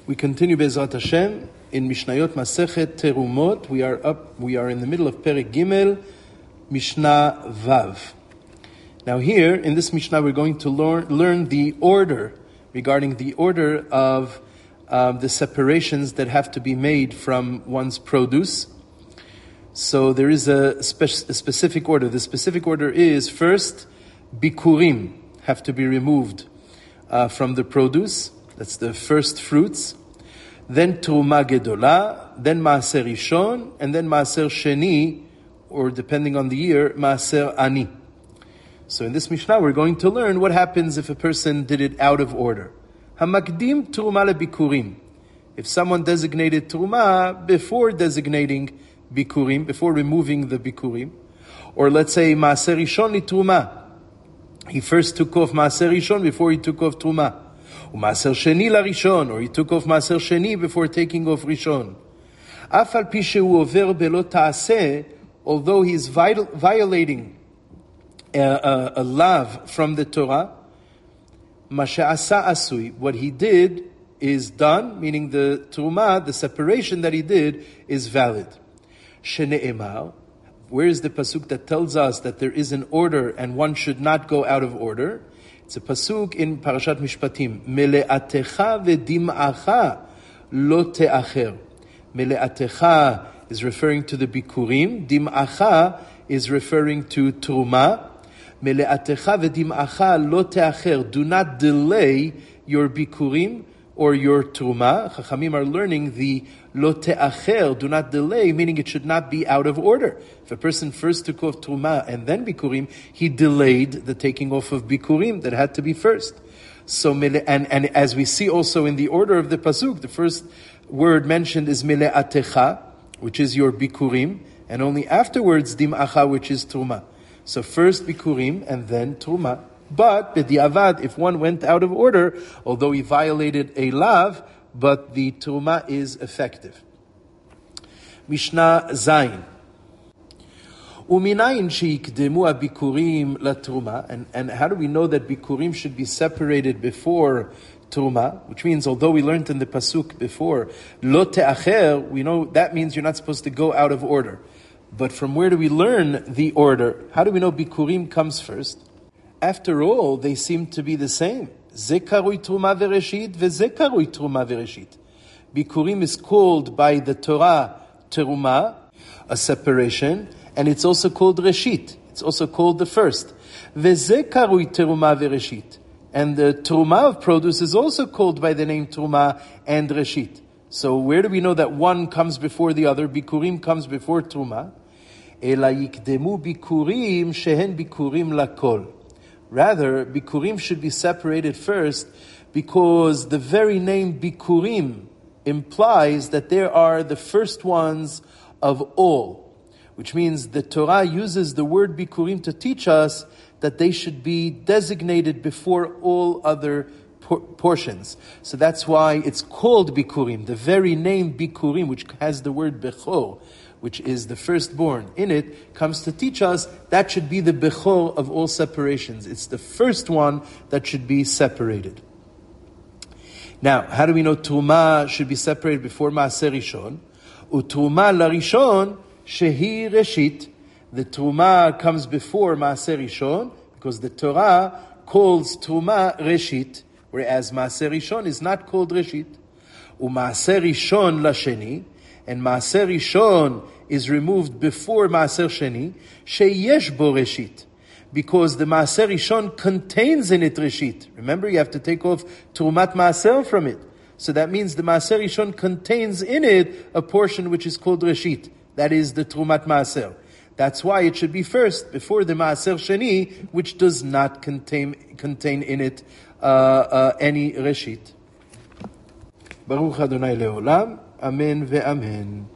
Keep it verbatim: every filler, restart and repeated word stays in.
We continue Be'ezrat Hashem in Mishnayot Masechet Terumot. We are up. We are in the middle of Perek Gimel, Mishnah Vav. Now here in this Mishnah, we're going to learn, learn the order regarding the order of um, the separations that have to be made from one's produce. So there is a, spe- a specific order. The specific order is first bikurim have to be removed uh, from the produce. That's the first fruits. Then Truma Gedola, then Maaser Rishon, and then Maaser Sheni, or depending on the year, Maaser Ani. So in this Mishnah, we're going to learn what happens if a person did it out of order. Hamakdim Truma lebikurim. If someone designated Truma before designating bikurim, before removing the bikurim, or let's say Maaser Rishon li Truma. He first took off Maaser Rishon before he took off Truma. Maaser Sheni la Rishon, or he took off Maaser Sheni before taking off Rishon. Af al pi shehu over belo ta'aseh, although he is viol- violating a, a, a lav from the Torah, ma she'asa asui, what he did is done, meaning the Truma, the separation that he did, is valid. Shene'emar, where is the pasuk that tells us that there is an order and one should not go out of order? It's a pasuk in Parashat Mishpatim. Mele'atecha ve'dim'acha lo te'acher. Mele'atecha is referring to the bikurim. Dim'acha is referring to truma. Mele'atecha ve'dim'acha lo te'acher. Do not delay your bikurim or your truma. Chachamim are learning the lo te'acher, do not delay, meaning it should not be out of order. If a person first took off truma and then bikurim, he delayed the taking off of bikurim that had to be first. So, and, and as we see also in the order of the pasuk, the first word mentioned is mele'atecha, which is your bikurim, and only afterwards dim'acha, which is truma. So first bikurim and then truma. But b'di'avad, if one went out of order, although he violated a lav, but the truma is effective. Mishnah Zayin. Uminayin sheikdemu bikurim la truma, and and how do we know that bikurim should be separated before truma? Which means, although we learned in the pasuk before lo te'acher, we know that means you're not supposed to go out of order. But from where do we learn the order? How do we know bikurim comes first? After all, they seem to be the same. Ze karui truma vereshit, veze karui truma vereshit. Bikurim is called by the Torah teruma, a separation, and it's also called reshit. It's also called the first. Veze karui teruma vereshit. And the truma of produce is also called by the name truma and reshit. So where do we know that one comes before the other? Bikurim comes before truma. Ela yikdemu bikurim shehen bikurim lakol. Rather, bikurim should be separated first because the very name bikurim implies that there are the first ones of all, which means the Torah uses the word bikurim to teach us that they should be designated before all other por- portions. So that's why it's called bikurim. The very name bikurim, which has the word bechor, which is the firstborn in it, comes to teach us that should be the bechor of all separations. It's the first one that should be separated. Now, how do we know truma should be separated before maaser rishon? Utruma la rishon shehi reshit. The truma comes before maaser rishon because the Torah calls truma reshit, whereas maaser rishon is not called reshit. Umaaser rishon la sheni. And Maaser Rishon is removed before Maaser Sheni, sheyesh bo reshit, because the Maaser Rishon contains in it reshit. Remember, you have to take off Trumat Maaser from it. So that means the Maaser Rishon contains in it a portion which is called reshit. That is the Trumat Maaser. That's why it should be first, before the Maaser Sheni, which does not contain contain in it uh, uh, any reshit. Baruch Adonai Leolam. Amen ve'amen.